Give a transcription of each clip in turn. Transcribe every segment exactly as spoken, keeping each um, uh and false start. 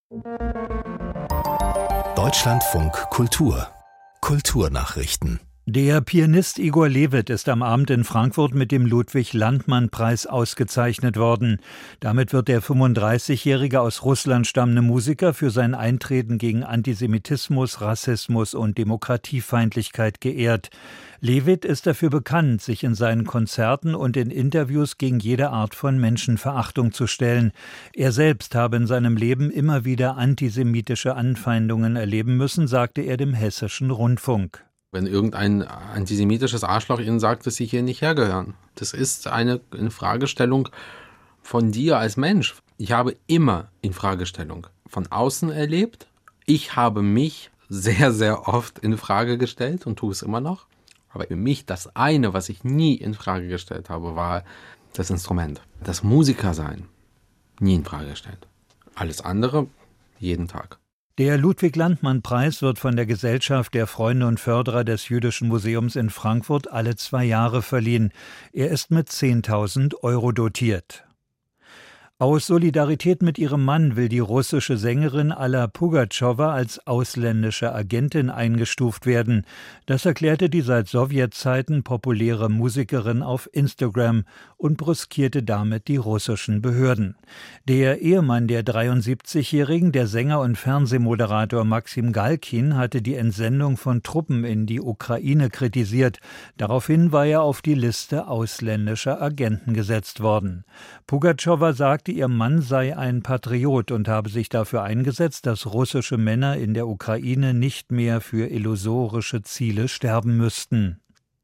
Deutschlandfunk Kultur Kulturnachrichten. Der Pianist Igor Levit ist am Abend in Frankfurt mit dem Ludwig-Landmann-Preis ausgezeichnet worden. Damit wird der fünfunddreißigjährige aus Russland stammende Musiker für sein Eintreten gegen Antisemitismus, Rassismus und Demokratiefeindlichkeit geehrt. Levit ist dafür bekannt, sich in seinen Konzerten und in Interviews gegen jede Art von Menschenverachtung zu stellen. Er selbst habe in seinem Leben immer wieder antisemitische Anfeindungen erleben müssen, sagte er dem Hessischen Rundfunk. Wenn irgendein antisemitisches Arschloch Ihnen sagt, dass Sie hier nicht hergehören. Das ist eine Infragestellung von dir als Mensch. Ich habe immer Infragestellung von außen erlebt. Ich habe mich sehr, sehr oft in Frage gestellt und tue es immer noch. Aber für mich das eine, was ich nie in Frage gestellt habe, war das Instrument. Das Musikersein nie in Frage gestellt. Alles andere jeden Tag. Der Ludwig-Landmann-Preis wird von der Gesellschaft der Freunde und Förderer des Jüdischen Museums in Frankfurt alle zwei Jahre verliehen. Er ist mit zehntausend Euro dotiert. Aus Solidarität mit ihrem Mann will die russische Sängerin Alla Pugatschowa als ausländische Agentin eingestuft werden. Das erklärte die seit Sowjetzeiten populäre Musikerin auf Instagram und brüskierte damit die russischen Behörden. Der Ehemann der dreiundsiebzigjährigen, der Sänger und Fernsehmoderator Maxim Galkin, hatte die Entsendung von Truppen in die Ukraine kritisiert. Daraufhin war er auf die Liste ausländischer Agenten gesetzt worden. Pugatschowa sagte, ihr Mann sei ein Patriot und habe sich dafür eingesetzt, dass russische Männer in der Ukraine nicht mehr für illusorische Ziele sterben müssten.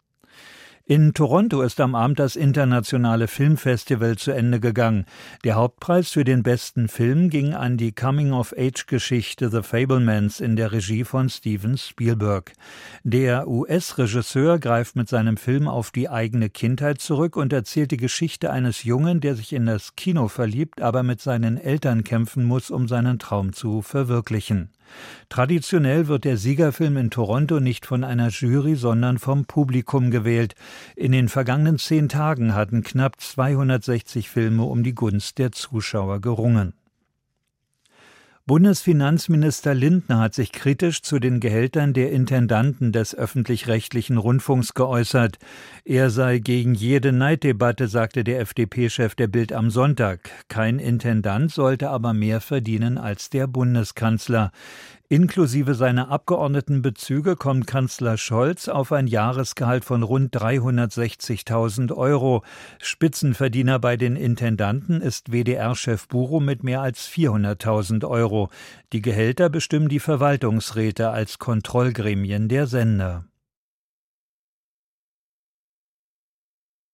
In Toronto ist am Abend das internationale Filmfestival zu Ende gegangen. Der Hauptpreis für den besten Film ging an die Coming-of-Age-Geschichte The Fabelmans in der Regie von Steven Spielberg. Der U S-Regisseur greift mit seinem Film auf die eigene Kindheit zurück und erzählt die Geschichte eines Jungen, der sich in das Kino verliebt, aber mit seinen Eltern kämpfen muss, um seinen Traum zu verwirklichen. Traditionell wird der Siegerfilm in Toronto nicht von einer Jury, sondern vom Publikum gewählt. In den vergangenen zehn Tagen hatten knapp zweihundertsechzig Filme um die Gunst der Zuschauer gerungen. Bundesfinanzminister Lindner hat sich kritisch zu den Gehältern der Intendanten des öffentlich-rechtlichen Rundfunks geäußert. Er sei gegen jede Neiddebatte, sagte der F D P-Chef der Bild am Sonntag. Kein Intendant sollte aber mehr verdienen als der Bundeskanzler. Inklusive seiner Abgeordnetenbezüge kommt Kanzler Scholz auf ein Jahresgehalt von rund dreihundertsechzigtausend Euro. Spitzenverdiener bei den Intendanten ist W D R-Chef Buro mit mehr als vierhunderttausend Euro. Die Gehälter bestimmen die Verwaltungsräte als Kontrollgremien der Sender.